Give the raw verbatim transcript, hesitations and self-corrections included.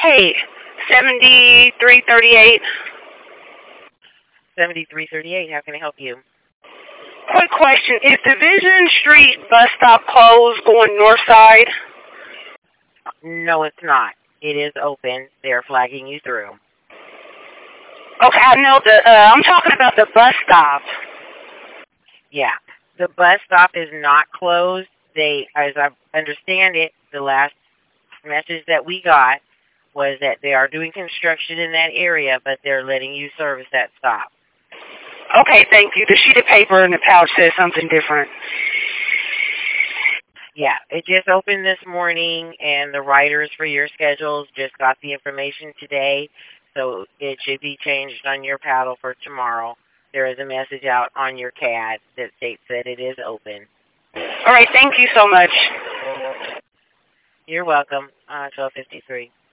Hey, seventy-three thirty-eight. seventy-three thirty-eight, how can I help you? Quick question. Is Division Street bus stop closed going north side? No, it's not. It is open. They're flagging you through. Okay, I know the, uh, I'm talking about the bus stop. Yeah. The bus stop is not closed. They, as I understand it, the last message that we got was that they are doing construction in that area, but they're letting you service that stop. Okay, thank you. The sheet of paper in the pouch says something different. Yeah, it just opened this morning, and the writers for your schedules just got the information today, so it should be changed on your paddle for tomorrow. There is a message out on your C A D that states that it is open. All right, thank you so much. You're welcome. Uh, twelve fifty-three.